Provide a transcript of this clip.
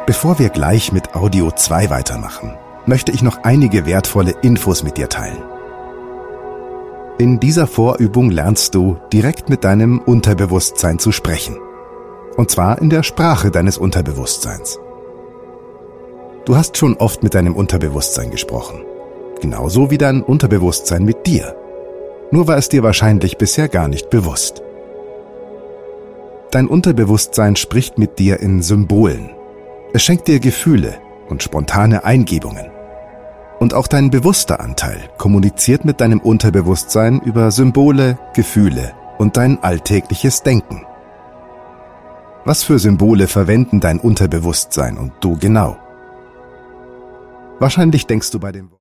Bevor wir gleich mit Audio 2 weitermachen, möchte ich noch einige wertvolle Infos mit dir teilen. In dieser Vorübung lernst du, direkt mit deinem Unterbewusstsein zu sprechen. Und zwar in der Sprache deines Unterbewusstseins. Du hast schon oft mit deinem Unterbewusstsein gesprochen. Genauso wie dein Unterbewusstsein mit dir. Nur war es dir wahrscheinlich bisher gar nicht bewusst. Dein Unterbewusstsein spricht mit dir in Symbolen. Es schenkt dir Gefühle und spontane Eingebungen. Und auch dein bewusster Anteil kommuniziert mit deinem Unterbewusstsein über Symbole, Gefühle und dein alltägliches Denken. Was für Symbole verwenden dein Unterbewusstsein und du genau? Wahrscheinlich denkst du bei dem